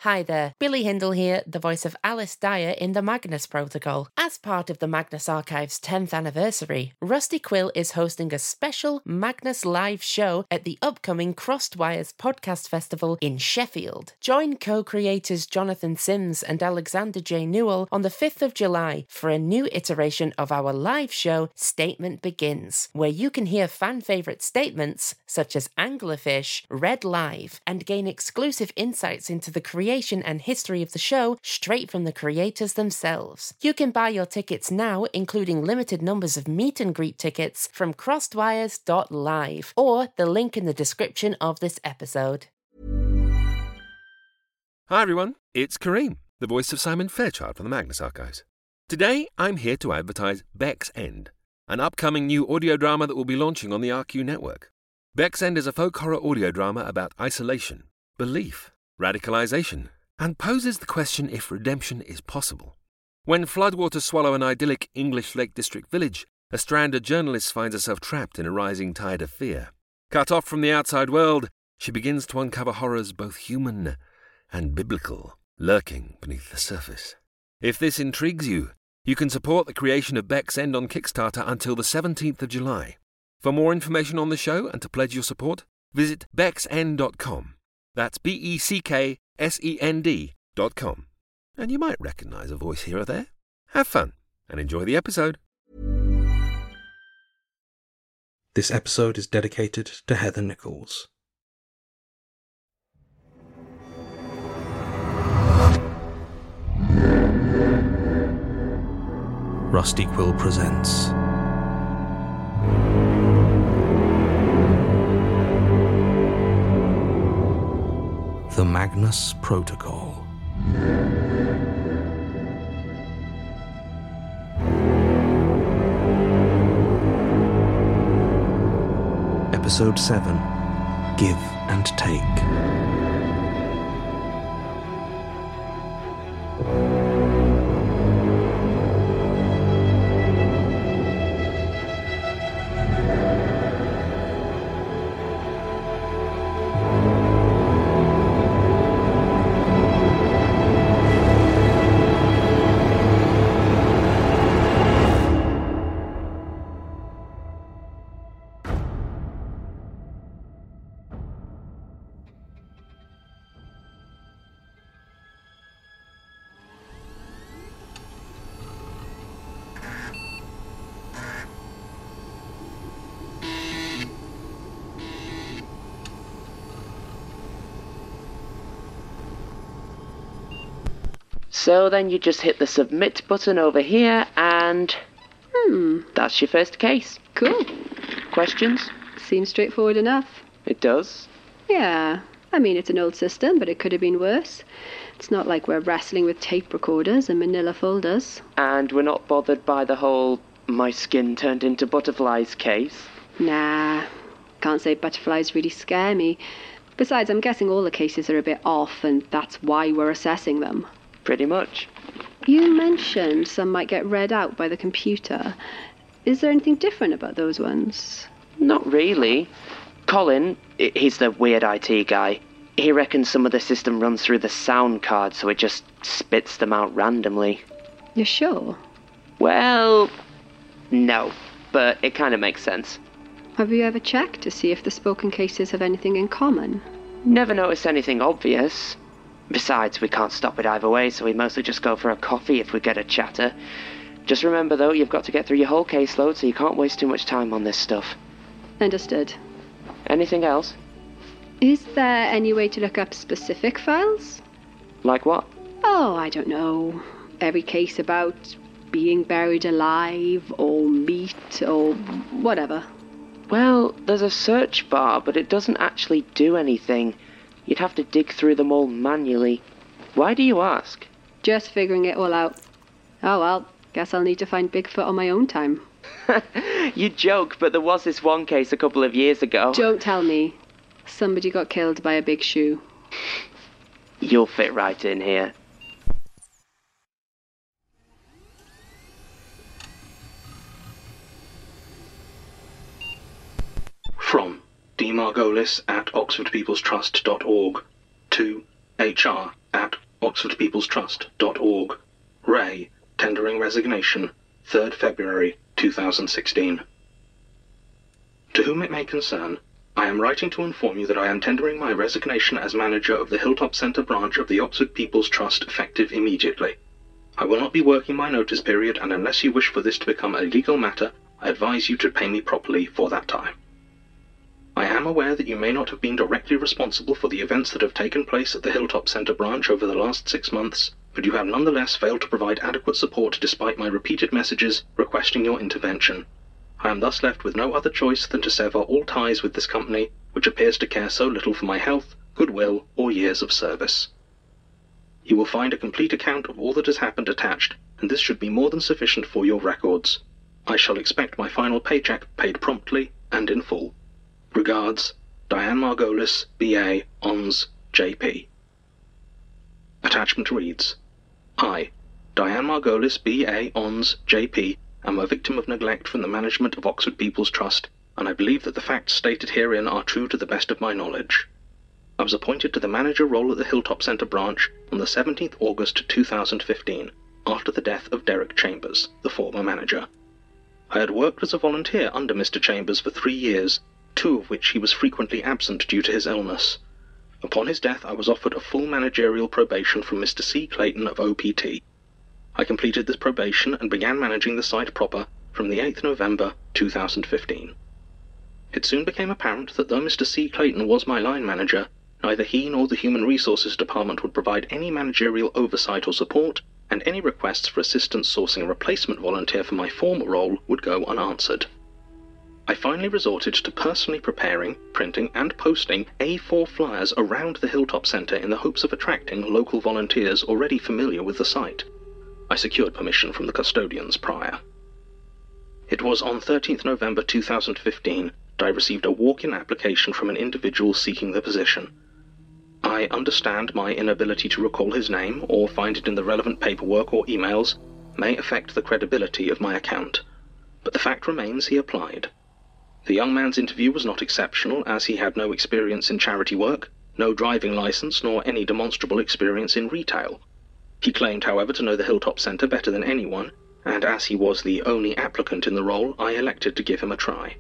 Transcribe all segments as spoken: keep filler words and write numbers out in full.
Hi there, Billy Hindle here, the voice of Alice Dyer in the Magnus Protocol. As part of the Magnus Archive's tenth anniversary, Rusty Quill is hosting a special Magnus live show at the upcoming Crossed Wires Podcast Festival in Sheffield. Join co-creators Jonathan Sims and Alexander J. Newell on the fifth of July for a new iteration of our live show, Statement Begins, where you can hear fan-favourite statements such as Anglerfish read live and gain exclusive insights into the creation and history of the show straight from the creators themselves. You can buy your tickets now, including limited numbers of meet and greet tickets, from crossedwires dot live or the link in the description of this episode. Hi everyone, it's Kareem, the voice of Simon Fairchild from the Magnus Archives. Today I'm here to advertise Beck's End, an upcoming new audio drama that will be launching on the R Q network. Beck's End is a folk horror audio drama about isolation, belief, radicalization, and poses the question if redemption is possible. When floodwaters swallow an idyllic English Lake District village, a stranded journalist finds herself trapped in a rising tide of fear. Cut off from the outside world, she begins to uncover horrors both human and biblical, lurking beneath the surface. If this intrigues you, you can support the creation of Beck's End on Kickstarter until the seventeenth of July. For more information on the show and to pledge your support, visit becks end dot com. That's B E C K S E N D dot com. And you might recognise a voice here or there. Have fun and enjoy the episode. This episode is dedicated to Heather Nichols. Rusty Quill presents The Magnus Protocol. Episode seven, Give and Take. So then you just hit the submit button over here and... Hmm. That's your first case. Cool. Questions? Seems straightforward enough. It does. Yeah. I mean, it's an old system, but it could have been worse. It's not like we're wrestling with tape recorders and manila folders. And we're not bothered by the whole my skin turned into butterflies case? Nah. Can't say butterflies really scare me. Besides, I'm guessing all the cases are a bit off, and that's why we're assessing them. Pretty much. You mentioned some might get read out by the computer. Is there anything different about those ones? Not really. Colin, he's the weird I T guy. He reckons some of the system runs through the sound card, so it just spits them out randomly. You're sure? Well, no, but it kind of makes sense. Have you ever checked to see if the spoken cases have anything in common? Never noticed anything obvious. Besides, we can't stop it either way, so we mostly just go for a coffee if we get a chatter. Just remember, though, you've got to get through your whole caseload, so you can't waste too much time on this stuff. Understood. Anything else? Is there any way to look up specific files? Like what? Oh, I don't know. Every case about being buried alive, or meat, or whatever. Well, there's a search bar, but it doesn't actually do anything. You'd have to dig through them all manually. Why do you ask? Just figuring it all out. Oh well, guess I'll need to find Bigfoot on my own time. You joke, but there was this one case a couple of years ago. Don't tell me. Somebody got killed by a big shoe. You'll fit right in here. From D. Margolis at oxford peoples trust dot org to H R at oxford people's trust dot org. Ray, tendering resignation, third February two thousand sixteen. To whom it may concern, I am writing to inform you that I am tendering my resignation as manager of the Hilltop Centre branch of the Oxford People's Trust effective immediately. I will not be working my notice period, and unless you wish for this to become a legal matter, I advise you to pay me properly for that time. I am aware that you may not have been directly responsible for the events that have taken place at the Hilltop Centre branch over the last six months, but you have nonetheless failed to provide adequate support despite my repeated messages requesting your intervention. I am thus left with no other choice than to sever all ties with this company, which appears to care so little for my health, goodwill, or years of service. You will find a complete account of all that has happened attached, and this should be more than sufficient for your records. I shall expect my final paycheck paid promptly and in full. Regards, Diane Margolis, B A, O N S, J P. Attachment reads, I, Diane Margolis, B A, O N S, J P, am a victim of neglect from the management of Oxford People's Trust, and I believe that the facts stated herein are true to the best of my knowledge. I was appointed to the manager role at the Hilltop Centre branch on the seventeenth of August two thousand fifteen, after the death of Derek Chambers, the former manager. I had worked as a volunteer under Mister Chambers for three years, two of which he was frequently absent due to his illness. Upon his death I was offered a full managerial probation from Mister C. Clayton of O P T. I completed this probation and began managing the site proper from the eighth of November two thousand fifteen. It soon became apparent that though Mister C. Clayton was my line manager, neither he nor the Human Resources Department would provide any managerial oversight or support, and any requests for assistance sourcing a replacement volunteer for my former role would go unanswered. I finally resorted to personally preparing, printing, and posting A four flyers around the Hilltop Centre in the hopes of attracting local volunteers already familiar with the site. I secured permission from the custodians prior. It was on thirteenth of November two thousand fifteen that I received a walk-in application from an individual seeking the position. I understand my inability to recall his name or find it in the relevant paperwork or emails may affect the credibility of my account, but the fact remains he applied. The young man's interview was not exceptional, as he had no experience in charity work, no driving license, nor any demonstrable experience in retail. He claimed, however, to know the Hilltop Centre better than anyone, and as he was the only applicant in the role, I elected to give him a try.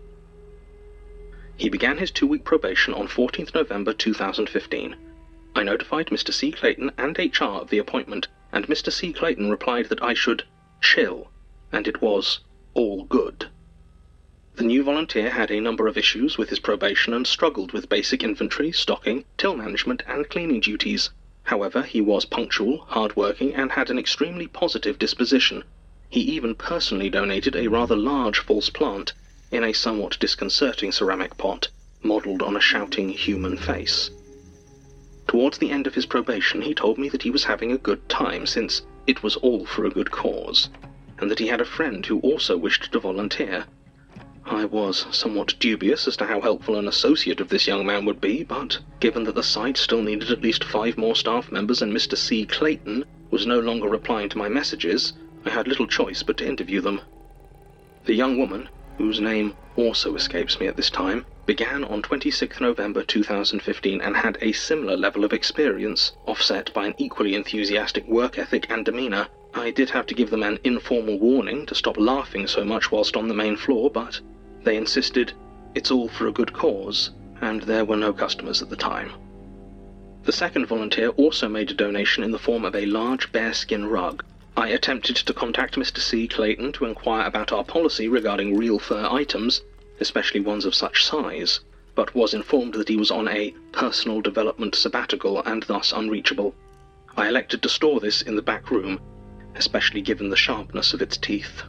He began his two-week probation on fourteenth of November two thousand fifteen. I notified Mister C. Clayton and H R of the appointment, and Mister C. Clayton replied that I should chill, and it was all good. The new volunteer had a number of issues with his probation and struggled with basic inventory, stocking, till management, and cleaning duties. However, he was punctual, hard-working, and had an extremely positive disposition. He even personally donated a rather large false plant in a somewhat disconcerting ceramic pot, modelled on a shouting human face. Towards the end of his probation, he told me that he was having a good time since it was all for a good cause, and that he had a friend who also wished to volunteer. I was somewhat dubious as to how helpful an associate of this young man would be, but given that the site still needed at least five more staff members and Mister C. Clayton was no longer replying to my messages, I had little choice but to interview them. The young woman, whose name also escapes me at this time, began on twenty-sixth of November two thousand fifteen and had a similar level of experience, offset by an equally enthusiastic work ethic and demeanour. I did have to give them an informal warning to stop laughing so much whilst on the main floor, but they insisted it's all for a good cause, and there were no customers at the time. The second volunteer also made a donation in the form of a large bearskin rug. I attempted to contact Mister C. Clayton to inquire about our policy regarding real fur items, especially ones of such size, but was informed that he was on a personal development sabbatical and thus unreachable. I elected to store this in the back room, especially given the sharpness of its teeth.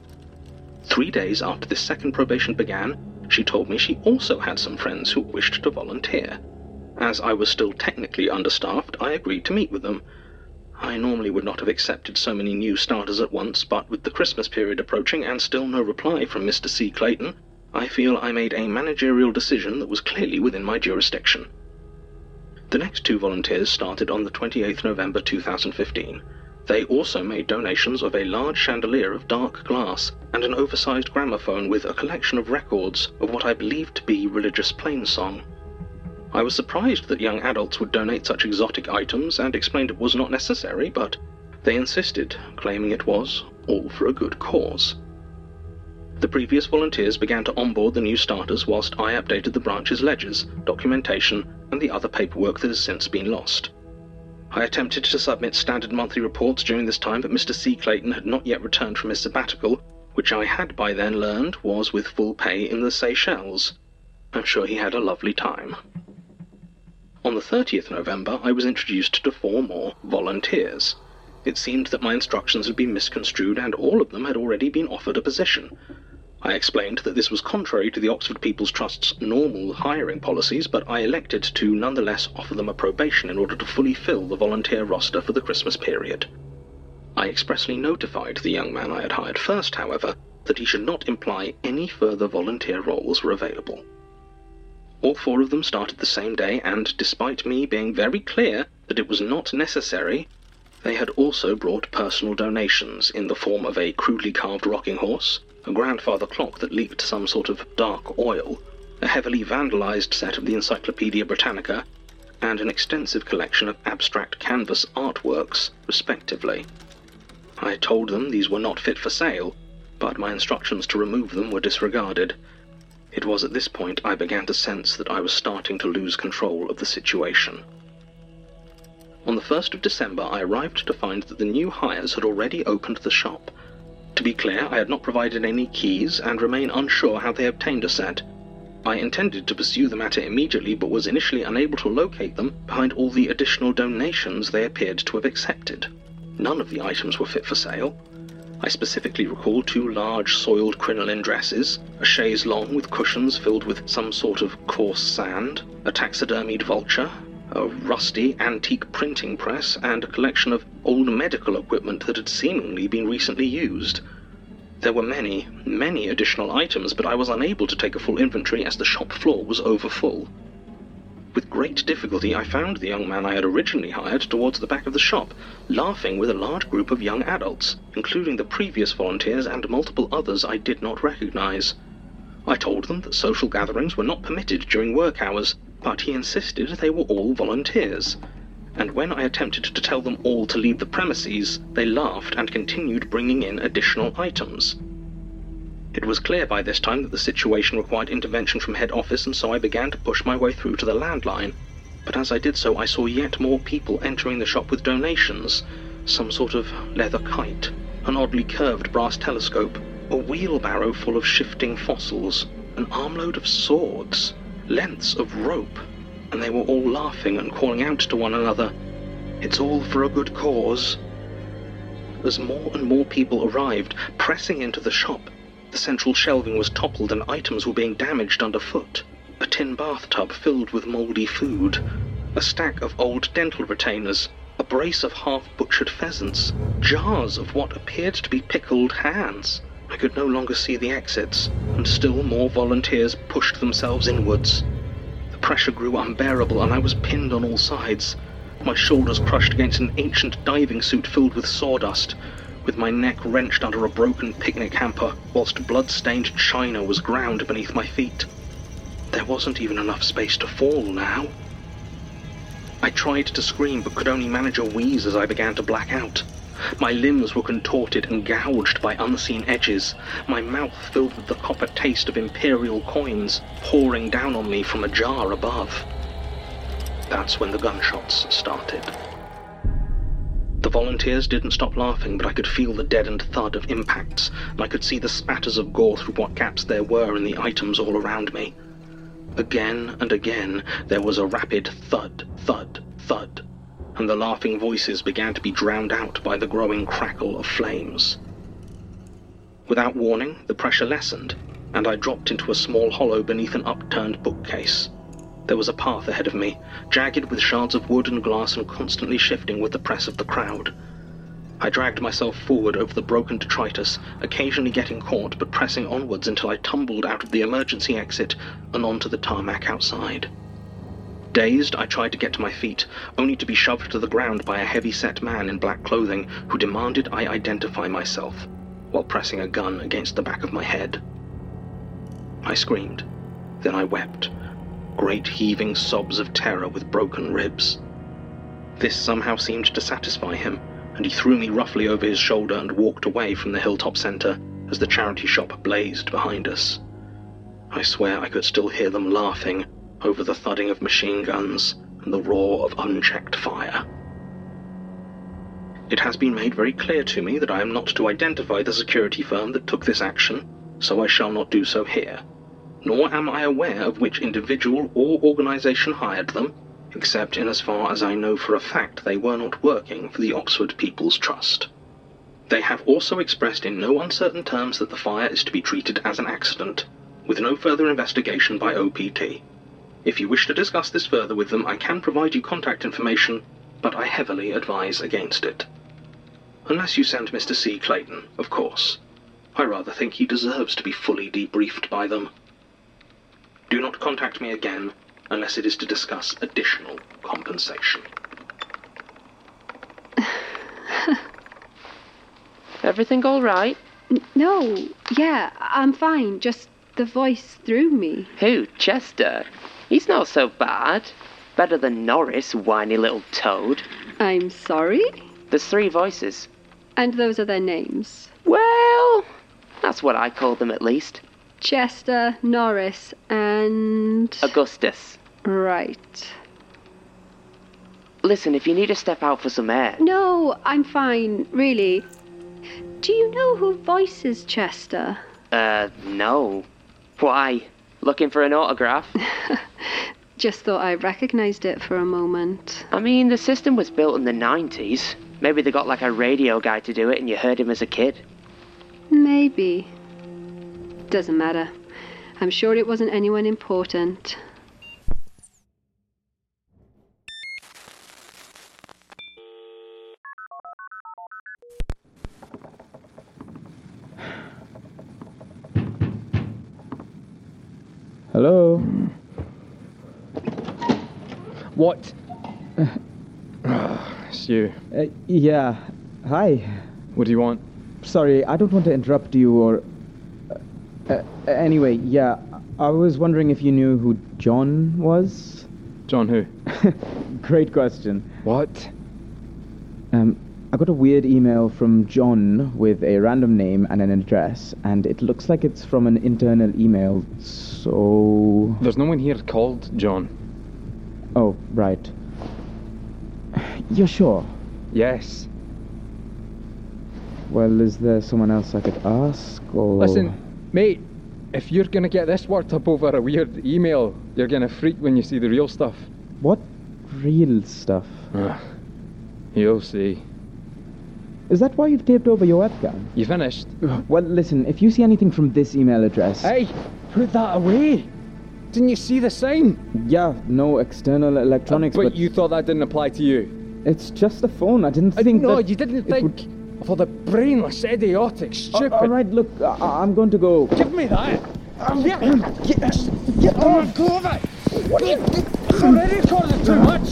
Three days after this second probation began, she told me she also had some friends who wished to volunteer. As I was still technically understaffed, I agreed to meet with them. I normally would not have accepted so many new starters at once, but with the Christmas period approaching and still no reply from Mister C. Clayton, I feel I made a managerial decision that was clearly within my jurisdiction. The next two volunteers started on the twenty-eighth of November two thousand fifteen. They also made donations of a large chandelier of dark glass and an oversized gramophone with a collection of records of what I believed to be religious plainsong. I was surprised that young adults would donate such exotic items and explained it was not necessary, but they insisted, claiming it was all for a good cause. The previous volunteers began to onboard the new starters whilst I updated the branch's ledgers, documentation, and the other paperwork that has since been lost. I attempted to submit standard monthly reports during this time, but Mister C. Clayton had not yet returned from his sabbatical, which I had by then learned was with full pay in the Seychelles. I'm sure he had a lovely time. On the thirtieth of November, I was introduced to four more volunteers. It seemed that my instructions had been misconstrued, and all of them had already been offered a position. I explained that this was contrary to the Oxford People's Trust's normal hiring policies, but I elected to nonetheless offer them a probation in order to fully fill the volunteer roster for the Christmas period. I expressly notified the young man I had hired first, however, that he should not imply any further volunteer roles were available. All four of them started the same day, and despite me being very clear that it was not necessary, they had also brought personal donations in the form of a crudely carved rocking horse, a grandfather clock that leaked some sort of dark oil, a heavily vandalized set of the Encyclopaedia Britannica, and an extensive collection of abstract canvas artworks, respectively. I told them these were not fit for sale, but my instructions to remove them were disregarded. It was at this point I began to sense that I was starting to lose control of the situation. On the first of December, I arrived to find that the new hires had already opened the shop. To be clear, I had not provided any keys and remain unsure how they obtained a set. I intended to pursue the matter immediately, but was initially unable to locate them behind all the additional donations they appeared to have accepted. None of the items were fit for sale. I specifically recall two large soiled crinoline dresses, a chaise longue with cushions filled with some sort of coarse sand, a taxidermied vulture, a rusty antique printing press, and a collection of old medical equipment that had seemingly been recently used. There were many, many additional items, but I was unable to take a full inventory as the shop floor was overfull. With great difficulty, I found the young man I had originally hired towards the back of the shop, laughing with a large group of young adults, including the previous volunteers and multiple others I did not recognize. I told them that social gatherings were not permitted during work hours, but he insisted they were all volunteers, and when I attempted to tell them all to leave the premises, they laughed and continued bringing in additional items. It was clear by this time that the situation required intervention from head office, and so I began to push my way through to the landline. But as I did so, I saw yet more people entering the shop with donations, some sort of leather kite, an oddly curved brass telescope, a wheelbarrow full of shifting fossils, an armload of swords, lengths of rope, and they were all laughing and calling out to one another, "It's all for a good cause." As more and more people arrived, pressing into the shop, the central shelving was toppled and items were being damaged underfoot. A tin bathtub filled with mouldy food, a stack of old dental retainers, a brace of half-butchered pheasants, jars of what appeared to be pickled hands. I could no longer see the exits, and still more volunteers pushed themselves inwards. The pressure grew unbearable, and I was pinned on all sides, my shoulders crushed against an ancient diving suit filled with sawdust, with my neck wrenched under a broken picnic hamper, whilst blood-stained china was ground beneath my feet. There wasn't even enough space to fall now. I tried to scream, but could only manage a wheeze as I began to black out. My limbs were contorted and gouged by unseen edges, my mouth filled with the copper taste of imperial coins pouring down on me from a jar above. That's when the gunshots started. The volunteers didn't stop laughing, but I could feel the deadened thud of impacts, and I could see the spatters of gore through what gaps there were in the items all around me. Again and again there was a rapid thud, thud, thud, and the laughing voices began to be drowned out by the growing crackle of flames. Without warning, the pressure lessened, and I dropped into a small hollow beneath an upturned bookcase. There was a path ahead of me, jagged with shards of wood and glass and constantly shifting with the press of the crowd. I dragged myself forward over the broken detritus, occasionally getting caught but pressing onwards until I tumbled out of the emergency exit and onto the tarmac outside. Dazed, I tried to get to my feet, only to be shoved to the ground by a heavy-set man in black clothing who demanded I identify myself, while pressing a gun against the back of my head. I screamed. Then I wept. great heaving sobs of terror with broken ribs. This somehow seemed to satisfy him, and he threw me roughly over his shoulder and walked away from the Hilltop Centre as the charity shop blazed behind us. I swear I could still hear them laughing over the thudding of machine guns and the roar of unchecked fire. It has been made very clear to me that I am not to identify the security firm that took this action, so I shall not do so here, nor am I aware of which individual or organisation hired them, except in as far as I know for a fact they were not working for the Oxford People's Trust. They have also expressed in no uncertain terms that the fire is to be treated as an accident, with no further investigation by O P T. If you wish to discuss this further with them, I can provide you contact information, but I heavily advise against it. Unless you send Mister C. Clayton, of course. I rather think he deserves to be fully debriefed by them. Do not contact me again unless it is to discuss additional compensation. Everything all right? N- no, yeah, I'm fine. Just the voice threw me. Who, Chester? He's not so bad. Better than Norris, whiny little toad. I'm sorry? There's three voices. And those are their names? Well, that's what I call them at least. Chester, Norris, and... Augustus. Right. Listen, if you need to step out for some air... No, I'm fine, really. Do you know who voices Chester? Uh, no. Why? Looking for an autograph? Just thought I recognised it for a moment. I mean, the system was built in the nineties. Maybe they got like a radio guy to do it and you heard him as a kid. Maybe. Doesn't matter. I'm sure it wasn't anyone important. Hello? What? It's you. Uh, yeah. Hi. What do you want? Sorry, I don't want to interrupt you or... Uh, uh, anyway, yeah, I was wondering if you knew who John was? John who? Great question. What? Um, I got a weird email from John with a random name and an address, and it looks like it's from an internal email, so... There's no one here called John. Oh, right. You're sure? Yes. Well, is there someone else I could ask, or... Listen, mate, if you're gonna get this worked up over a weird email, you're gonna freak when you see the real stuff. What real stuff? Ugh. You'll see. Is that why you've taped over your webcam? You finished? Well, listen, if you see anything from this email address... Hey, put that away! Didn't you see the sign? Yeah, no external electronics, uh, but... but... you thought that didn't apply to you? It's just a phone, I didn't Uh, think no, that you didn't it think would- of all the brainless, idiotic, stupid... All right, look, I- I'm going to go. Give me that! Get, get, get on, go of it! What are you... It's already causing too much!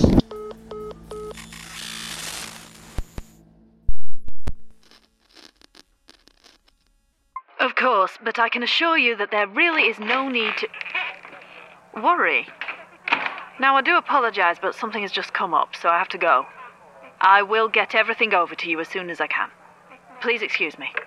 Of course, but I can assure you that there really is no need to... worry. Now, I do apologise, but something has just come up, so I have to go. I will get everything over to you as soon as I can. Please excuse me.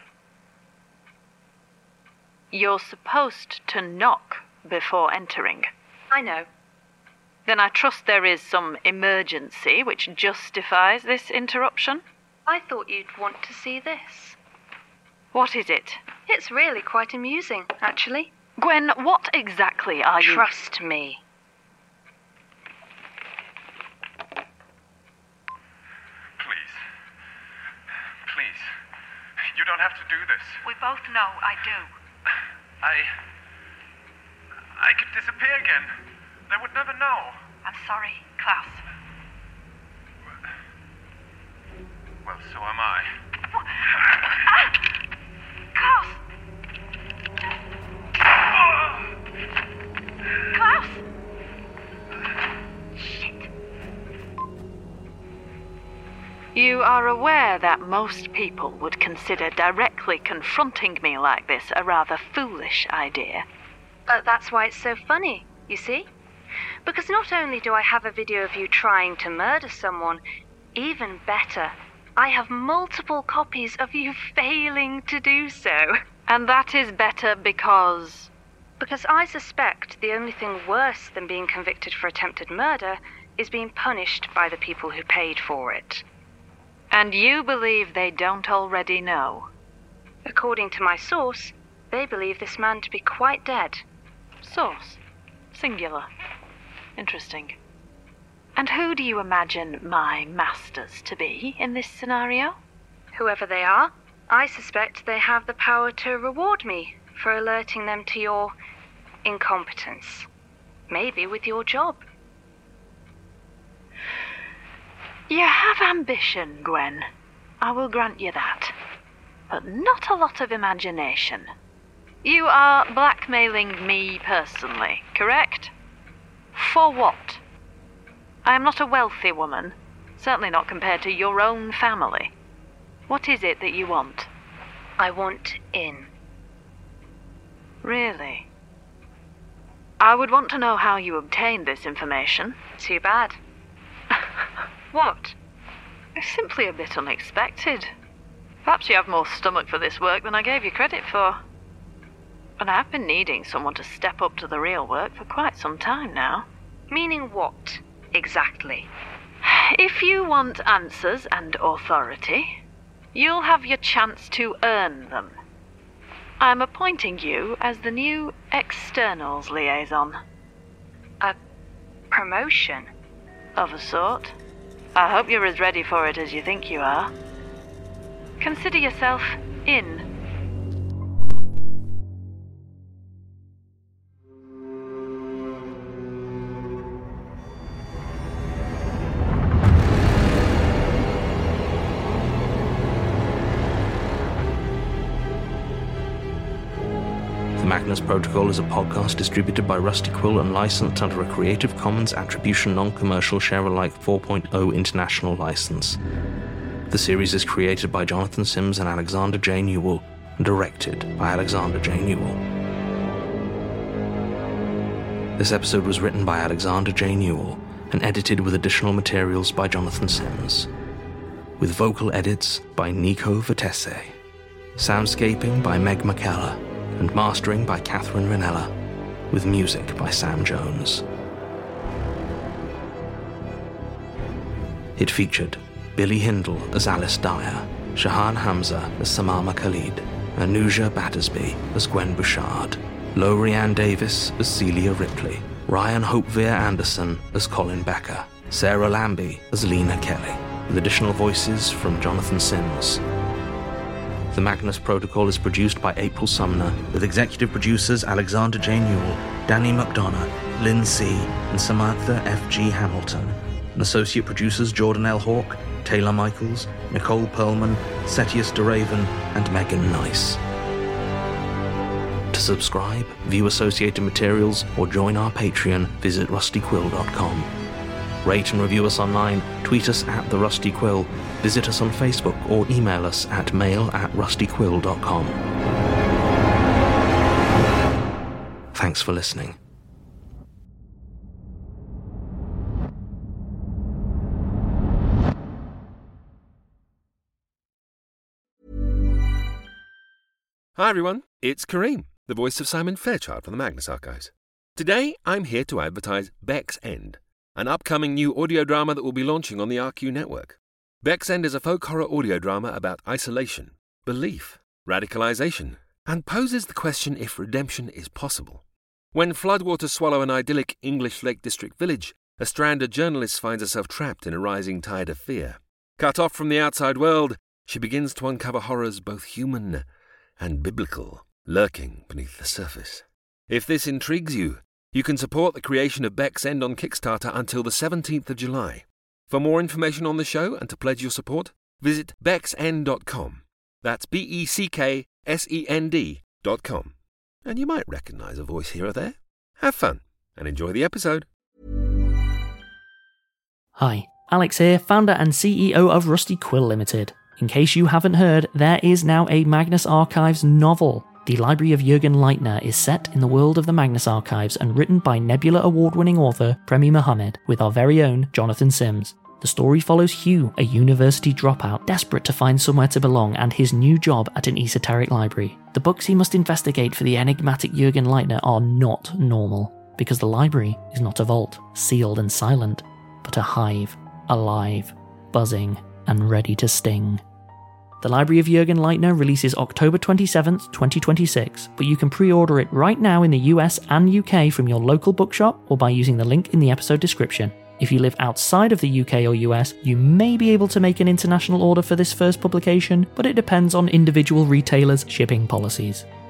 You're supposed to knock before entering. I know. Then I trust there is some emergency which justifies this interruption? I thought you'd want to see this. What is it? It's really quite amusing, actually. Gwen, what exactly are you... Trust me. Please. Please. You don't have to do this. We both know I do. I... I could disappear again. They would never know. I'm sorry, Klaus. Well, so am I. Ah! Klaus! Klaus! Shit. You are aware that most people would consider directly confronting me like this a rather foolish idea. But that's why it's so funny, you see? Because not only do I have a video of you trying to murder someone, even better, I have multiple copies of you failing to do so. And that is better because... Because I suspect the only thing worse than being convicted for attempted murder is being punished by the people who paid for it. And you believe they don't already know? According to my source, they believe this man to be quite dead. Source? Singular. Interesting. And who do you imagine my masters to be in this scenario? Whoever they are, I suspect they have the power to reward me for alerting them to your incompetence. Maybe with your job. You have ambition, Gwen. I will grant you that. But not a lot of imagination. You are blackmailing me personally, correct? For what? I am not a wealthy woman, certainly not compared to your own family. What is it that you want? I want in. Really? I would want to know how you obtained this information. Too bad. What? It's simply a bit unexpected. Perhaps you have more stomach for this work than I gave you credit for. And I've been needing someone to step up to the real work for quite some time now. Meaning what, exactly? If you want answers and authority, you'll have your chance to earn them. I'm appointing you as the new externals liaison. A promotion? Of a sort. I hope you're as ready for it as you think you are. Consider yourself in. The Magnus Protocol is a podcast distributed by Rusty Quill and licensed under a Creative Commons Attribution Non-Commercial Share-alike four point oh International License. The series is created by Jonathan Sims and Alexander J. Newell, and directed by Alexander J. Newell. This episode was written by Alexander J. Newell and edited with additional materials by Jonathan Sims, with vocal edits by Nico Vitesse, soundscaping by Meg McKellar, and mastering by Catherine Ranella, with music by Sam Jones. It featured Billy Hindle as Alice Dyer, Shahan Hamza as Samama Khalid, Anuja Battersby as Gwen Bouchard, Lorianne Davis as Celia Ripley, Ryan Hopevere Anderson as Colin Becker, Sarah Lambie as Lena Kelly, with additional voices from Jonathan Sims. The Magnus Protocol is produced by April Sumner, with executive producers Alexander J. Newell, Danny McDonough, Lynn C., and Samantha F G. Hamilton, and associate producers Jordan L. Hawke, Taylor Michaels, Nicole Perlman, Setius DeRaven, and Megan Nice. To subscribe, view associated materials, or join our Patreon, visit rusty quill dot com. Rate and review us online, tweet us at The Rusty Quill, visit us on Facebook, or email us at mail at rusty quill dot com. Thanks for listening. Hi everyone, it's Kareem, the voice of Simon Fairchild from the Magnus Archives. Today I'm here to advertise Beck's End, an upcoming new audio drama that will be launching on the R Q network. Beck's End is a folk horror audio drama about isolation, belief, radicalization, and poses the question if redemption is possible. When floodwaters swallow an idyllic English Lake District village, a stranded journalist finds herself trapped in a rising tide of fear. Cut off from the outside world, she begins to uncover horrors both human and biblical, lurking beneath the surface. If this intrigues you, you can support the creation of Beck's End on Kickstarter until the seventeenth of July. For more information on the show and to pledge your support, visit becks end dot com. That's B E C K S E N D dot com. And you might recognise a voice here or there. Have fun and enjoy the episode. Hi, Alex here, founder and C E O of Rusty Quill Limited. In case you haven't heard, there is now a Magnus Archives novel. The Library of Jürgen Leitner is set in the world of the Magnus Archives and written by Nebula Award-winning author Premi Mohammed with our very own Jonathan Sims. The story follows Hugh, a university dropout, desperate to find somewhere to belong, and his new job at an esoteric library. The books he must investigate for the enigmatic Jürgen Leitner are not normal, because the library is not a vault, sealed and silent, but a hive, alive, buzzing, and ready to sting. The Library of Jürgen Leitner releases October twenty-seventh, twenty twenty-six, but you can pre-order it right now in the U S and U K from your local bookshop or by using the link in the episode description. If you live outside of the U K or U S, you may be able to make an international order for this first publication, but it depends on individual retailers' shipping policies.